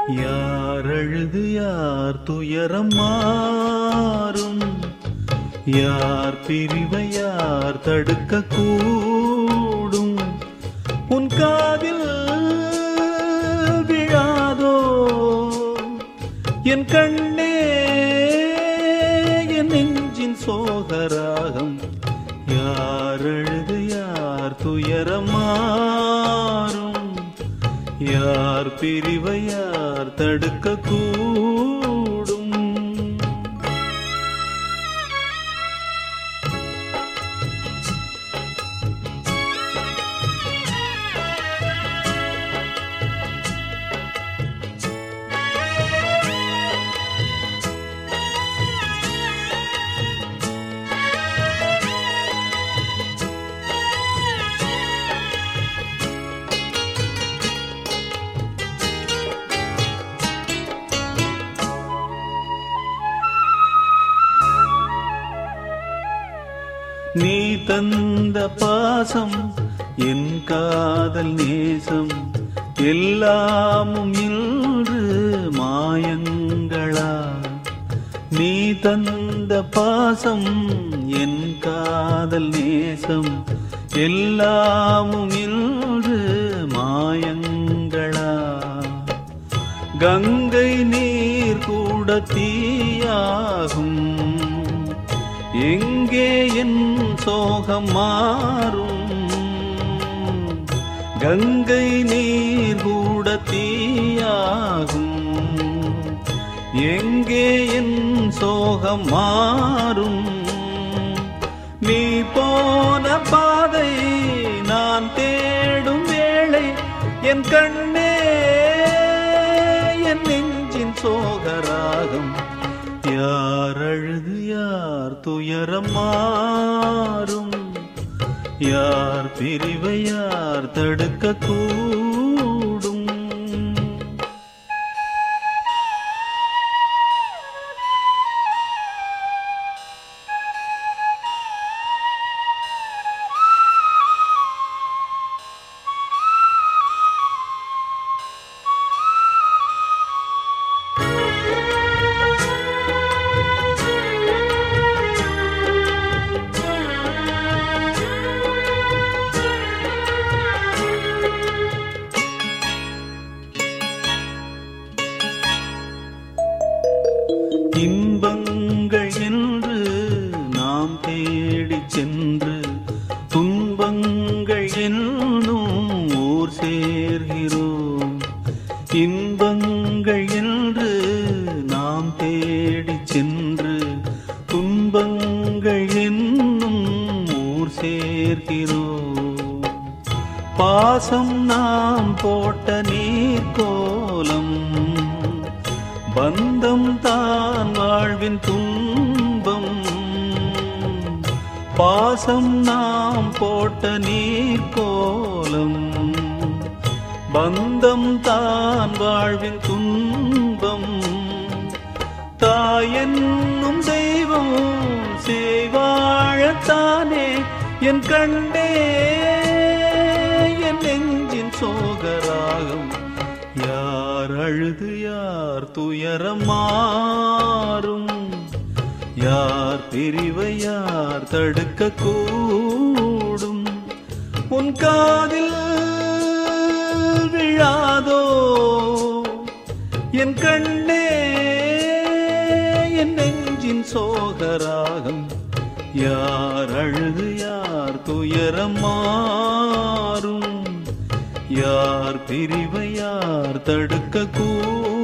யார் அழுது யார் துயரம் மாறும், யார் பிரிவை யார் தடுக்க கூடும். உன் காதில் விழாதோ என் கண்ணே, என் நெஞ்சின் சோகராகம். யார் அழுது யார் துயரம் மாறும், யார் பிரிவை யார் தடுக்க கூடும். நீ தந்த பாசம் என் காதல் நேசம் எல்லாமும் இன்று மாயங்களா. நீ தந்த பாசம் என் காதல் நேசம் எல்லாமும் இன்று மாயங்களா. கங்கை நீர் கூட தீயாகும், எங்கே என் சோகம் மாறும். கங்கை நீர் கூட தீயாகும், எங்கே என் சோகம் மாறும். நீ போன பாதை நான் தேடும் வேளை என் கண்ணே, என் நெஞ்சின் சோகராகம். யார் அழுது யார் துயரம் மாறும், யார் பிரிவை யார் தடுக்க கூடும். இன்பங்கள் என்று நாம் தேடிச் சென்று துன்பங்கள் என்னும் ஊர் சேர்கிறோம். இன்பங்கள் என்று நாம் தேடிச் சென்று துன்பங்கள் என்னும் ஊர் சேர்கிறோம். பாசம் நாம் போட்ட நீர்கோலம், பந்தம் தான் வாழ்வின் துன்பம். பாசம் நாம் போட்ட நீர்கோலம், பந்தம் தான் வாழ்வின் துன்பம். தாயென்னும் தெய்வம் செய்வாழத்தானே என் கண்டே, என் நெஞ்சின் சோகராகம். யார் அழுது யார் துயரம் மாறும், யார் பிரிவை யார் தடுக்க கூடும். உன் காதில் விழாதோ என் கண்ணே, என் நெஞ்சின் சோகராகம். யார் அழுது யார் துயரம் மாறும், யார் பிரிவை யார் தடுக்க கூடும்.